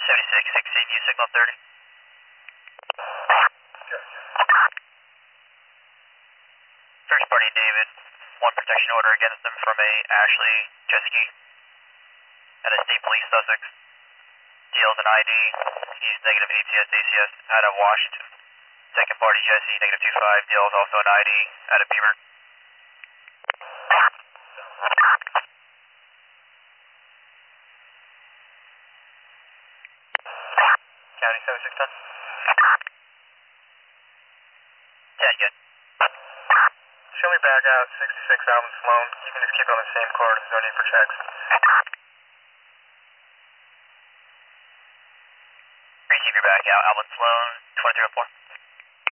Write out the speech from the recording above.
16, use signal 30. First party David, one protection order against them from a Ashley jet ski at a state police Sussex. Deals an ID, he's negative ATS ACS out of Washington. Second party Jesse, negative 25, deals also an ID out of Beaver. County 7610. Yeah, good. Show me back out, 66 Alvin Sloan. You can just keep it on the same court, there's no need for checks. Receive your back out, Alvin Sloan, 2304.